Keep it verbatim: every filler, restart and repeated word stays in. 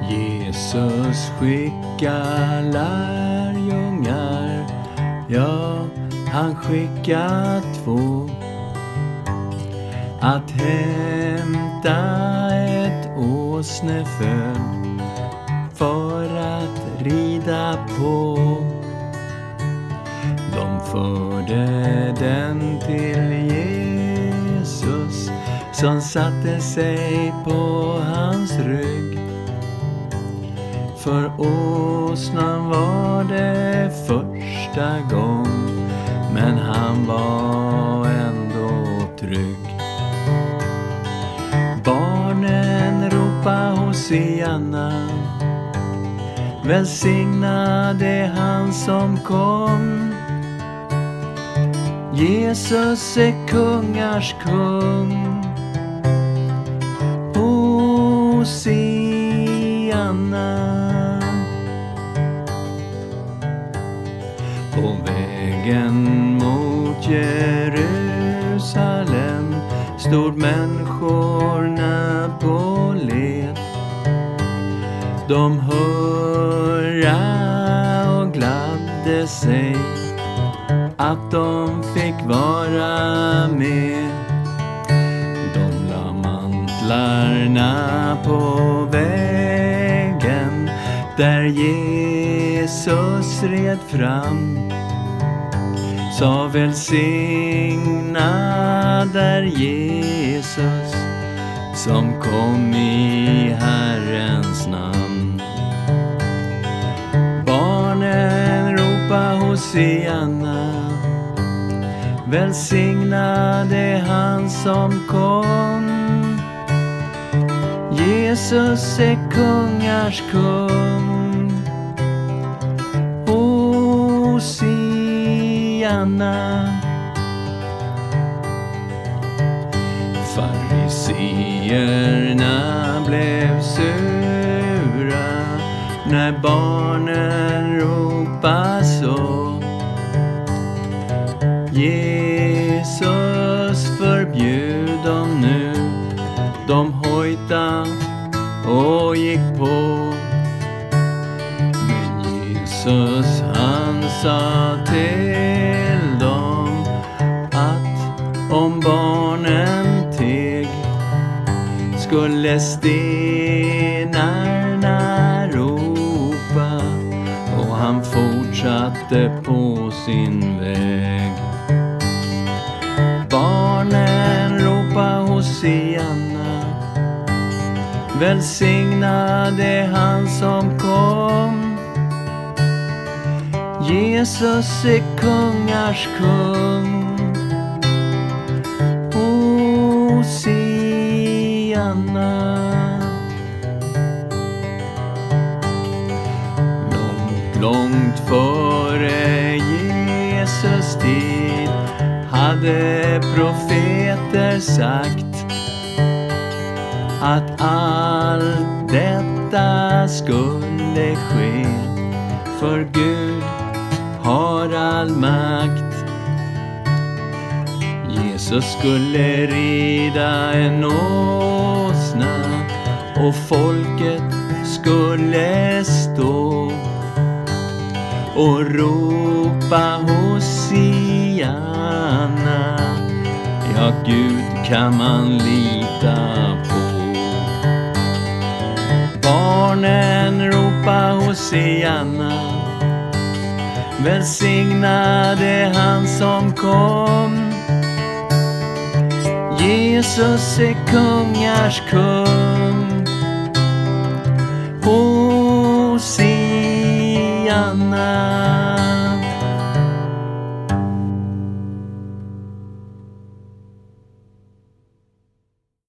Jesus skickar lärjungar, ja, han skickar två, att hämta ett åsneföl för att rida på. De förde den till Jesus, som satte sig på hans rygg. För åsnan var det första gång, men han var ändå trygg. Barnen ropa Hosianna, välsignade han som kom. Jesus är kungars kung. Hosianna. På vägen mot Jerusalem stod människorna på led. De hörde och gladde sig att de fick vara med. De la mantlarna på vägen där Jesus red fram. Så välsignad är Jesus som kom i Herrens namn. Barnen ropa Hosianna, välsignade han som kom. Jesus är kungars kung. Hosianna. Fariseerna blev sura när barnen ropade så. Jesus förbjöd dem nu. De hojta och gick på. Men Jesus han sa till dem att om barnen teg skulle stenarna ropa. Och han fortsatte på sin väg. Barnen ropa Hosianna, välsignade han som kom. Jesus är kungars kung. Hosianna. Långt, långt före Jesus tid hade profeter sagt att allt detta skulle ske, för Gud har all makt. Jesus skulle rida en åsna och folket skulle stå och ropa Hosianna. Ja, Gud kan man lita på. Barnen ropa Hosianna, välsignade han som kom. Jesus är kungars kung. Hosianna.